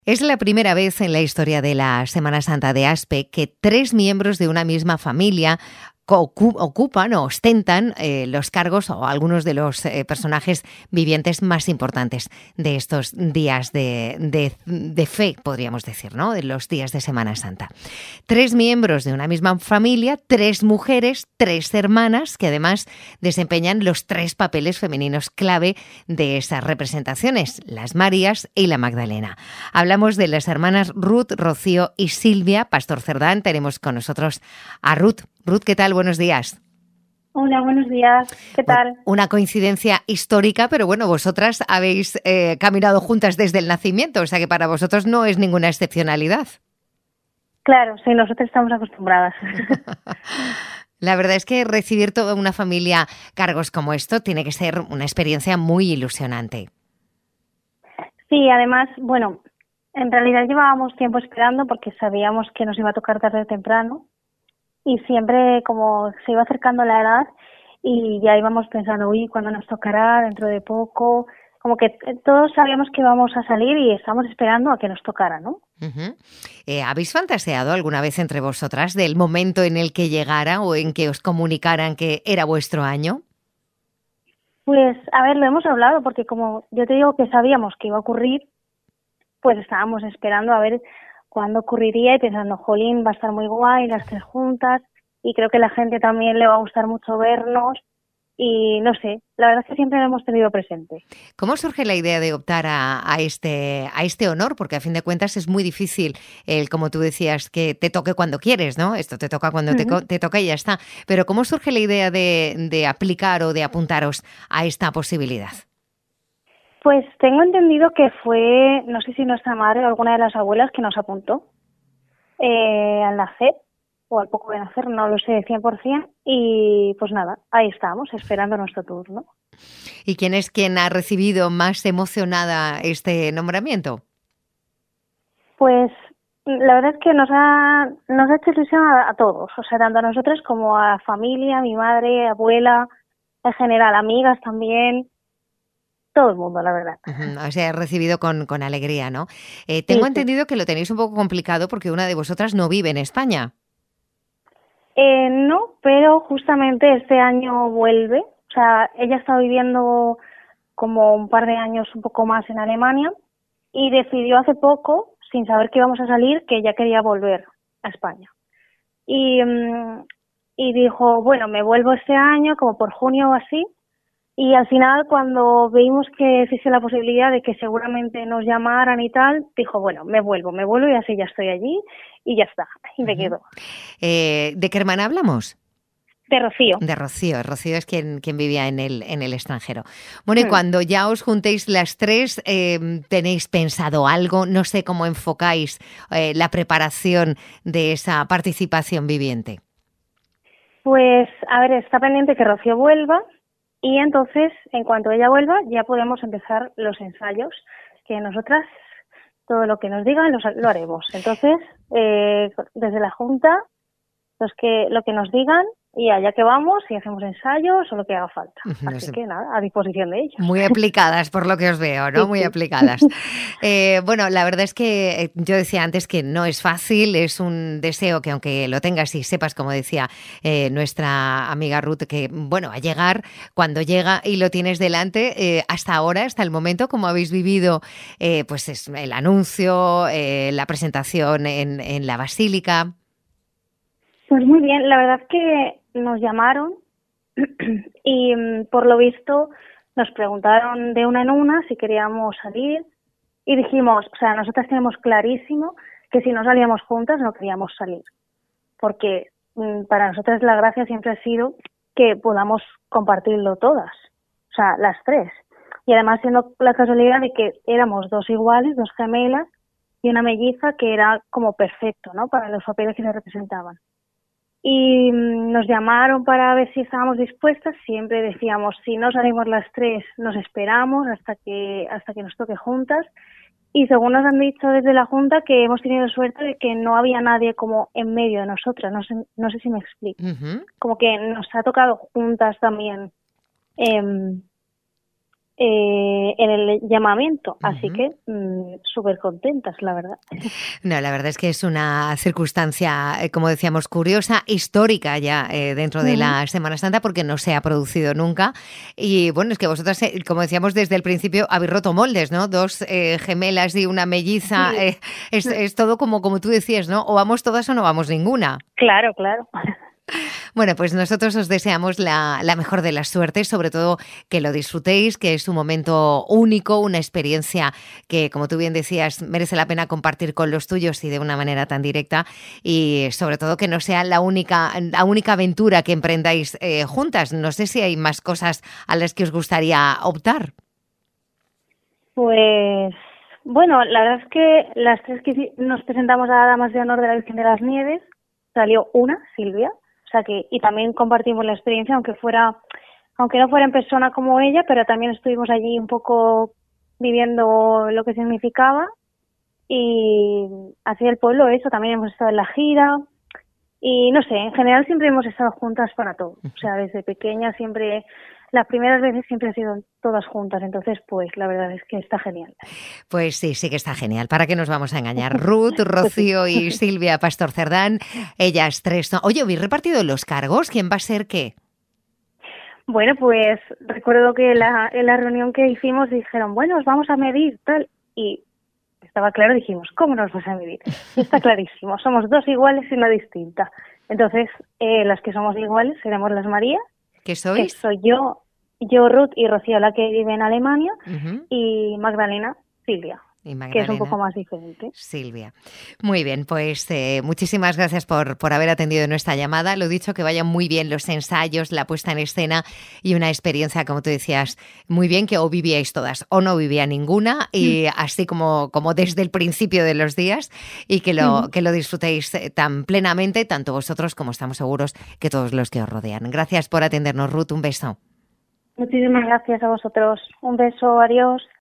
Es la primera vez en la historia de la Semana Santa de Aspe que 3 miembros de una misma familia ocupan o ostentan los cargos o algunos de los personajes vivientes más importantes de estos días de fe, podríamos decir, ¿no? De los días de Semana Santa. 3 miembros de una misma familia, 3 mujeres, 3 hermanas, que además desempeñan los 3 papeles femeninos clave de esas representaciones, las Marías y la Magdalena. Hablamos de las hermanas Ruth, Rocío y Silvia. Pastor Cerdán, tenemos con nosotros a Ruth. Ruth, ¿qué tal? Buenos días. Hola, buenos días. ¿Qué tal? Una coincidencia histórica, pero bueno, vosotras habéis caminado juntas desde el nacimiento, o sea que para vosotros no es ninguna excepcionalidad. Claro, sí, nosotros estamos acostumbradas. La verdad es que recibir toda una familia cargos como esto tiene que ser una experiencia muy ilusionante. Sí, además, bueno, en realidad llevábamos tiempo esperando porque sabíamos que nos iba a tocar tarde o temprano y siempre como se iba acercando la edad y ya íbamos pensando, uy, ¿cuándo nos tocará? Dentro de poco. Como que todos sabíamos que íbamos a salir y estábamos esperando a que nos tocara, ¿no? Uh-huh. ¿Habéis fantaseado alguna vez entre vosotras del momento en el que llegara o en que os comunicaran que era vuestro año? Pues, a ver, lo hemos hablado porque como yo te digo que sabíamos que iba a ocurrir, pues estábamos esperando a ver cuándo ocurriría y pensando, jolín, va a estar muy guay las 3 juntas y creo que a la gente también le va a gustar mucho vernos y no sé, la verdad es que siempre lo hemos tenido presente. ¿Cómo surge la idea de optar a este honor? Porque a fin de cuentas es muy difícil, como tú decías, que te toque cuando quieres, ¿no? Esto te toca cuando te toca y ya está. Pero ¿cómo surge la idea de aplicar o de apuntaros a esta posibilidad? Pues tengo entendido que fue, no sé si nuestra madre o alguna de las abuelas que nos apuntó al nacer o al poco de nacer, no lo sé 100%, y pues nada, ahí estamos, esperando nuestro turno. ¿Y quién es quien ha recibido más emocionada este nombramiento? Pues la verdad es que nos ha hecho ilusión a todos, o sea, tanto a nosotros como a familia, mi madre, abuela, en general, amigas también. Todo el mundo, la verdad. Uh-huh. O sea, he recibido con alegría, ¿no? Tengo entendido que lo tenéis un poco complicado porque una de vosotras no vive en España. No, pero justamente este año vuelve. O sea, ella está viviendo como un par de años un poco más en Alemania y decidió hace poco, sin saber que íbamos a salir, que ella quería volver a España. Y dijo, bueno, me vuelvo este año, como por junio o así. Y al final, cuando vimos que existe la posibilidad de que seguramente nos llamaran y tal, dijo, bueno, me vuelvo y así ya estoy allí y ya está. Y me quedo. ¿De qué hermana hablamos? De Rocío. De Rocío. Rocío es quien vivía en el extranjero. Bueno, y cuando ya os juntéis las 3, ¿tenéis pensado algo? No sé cómo enfocáis la preparación de esa participación viviente. Pues, a ver, está pendiente que Rocío vuelva. Y entonces, en cuanto ella vuelva, ya podemos empezar los ensayos, que nosotras, todo lo que nos digan, lo haremos. Entonces, desde la Junta, lo que nos digan, y allá que vamos y hacemos ensayos o lo que haga falta. Así que nada, a disposición de ellos. Muy aplicadas, por lo que os veo, ¿no? Sí, muy aplicadas. Bueno, la verdad es que yo decía antes que no es fácil, es un deseo que aunque lo tengas y sepas, como decía nuestra amiga Ruth, que bueno, a llegar, cuando llega y lo tienes delante, hasta ahora, hasta el momento, como habéis vivido pues es el anuncio, la presentación en la Basílica. Pues muy bien, la verdad es que nos llamaron y por lo visto nos preguntaron de una en una si queríamos salir y dijimos, o sea, nosotras tenemos clarísimo que si no salíamos juntas no queríamos salir, porque para nosotras la gracia siempre ha sido que podamos compartirlo todas, o sea, las 3. Y además siendo la casualidad de que éramos 2 iguales, 2 gemelas y una melliza que era como perfecto, ¿no? Para los papeles que nos representaban. Y nos llamaron para ver si estábamos dispuestas. Siempre decíamos, si no salimos las 3, nos esperamos hasta que nos toque juntas. Y según nos han dicho desde la Junta, que hemos tenido suerte de que no había nadie como en medio de nosotras. No sé si me explico. Como que nos ha tocado juntas también en el llamamiento, así que súper contentas, la verdad. No, la verdad es que es una circunstancia, como decíamos, curiosa, histórica ya dentro de la Semana Santa, porque no se ha producido nunca. Y bueno, es que vosotras, como decíamos desde el principio, habéis roto moldes, ¿no? Dos gemelas y una melliza, Sí. es todo como tú decías, ¿no? O vamos todas o no vamos ninguna. Claro, claro. Bueno, pues nosotros os deseamos la mejor de las suertes, sobre todo que lo disfrutéis, que es un momento único, una experiencia que, como tú bien decías, merece la pena compartir con los tuyos y de una manera tan directa, y sobre todo que no sea la única aventura que emprendáis juntas. No sé si hay más cosas a las que os gustaría optar. Pues bueno, la verdad es que las tres que nos presentamos a Damas de Honor de la Virgen de las Nieves, salió una, Silvia, o sea que, y también compartimos la experiencia, aunque no fuera en persona como ella, pero también estuvimos allí un poco viviendo lo que significaba, y así el pueblo, eso, también hemos estado en la gira, y no sé, en general siempre hemos estado juntas para todo, o sea, desde pequeña siempre, las primeras veces siempre han sido todas juntas, entonces pues la verdad es que está genial. Pues sí que está genial. ¿Para qué nos vamos a engañar? Ruth, Rocío y Silvia Pastor Cerdán, ellas tres. Oye, ¿habéis repartido los cargos? ¿Quién va a ser qué? Bueno, pues recuerdo que en la reunión que hicimos dijeron, bueno, os vamos a medir, tal, y estaba claro, dijimos, ¿cómo nos vas a medir? Está clarísimo, somos dos iguales y una distinta. Entonces, las que somos iguales seremos las Marías. ¿Qué sois? Que soy yo, Ruth, y Rocío, la que vive en Alemania, y Magdalena, Silvia, que es un poco más diferente. Silvia. Muy bien, pues muchísimas gracias por haber atendido nuestra llamada. Lo dicho, que vayan muy bien los ensayos, la puesta en escena y una experiencia, como tú decías, muy bien, que o vivíais todas o no vivía ninguna, y así como desde el principio de los días, y que lo disfrutéis tan plenamente, tanto vosotros como estamos seguros que todos los que os rodean. Gracias por atendernos, Ruth. Un beso. Muchísimas gracias a vosotros. Un beso, adiós.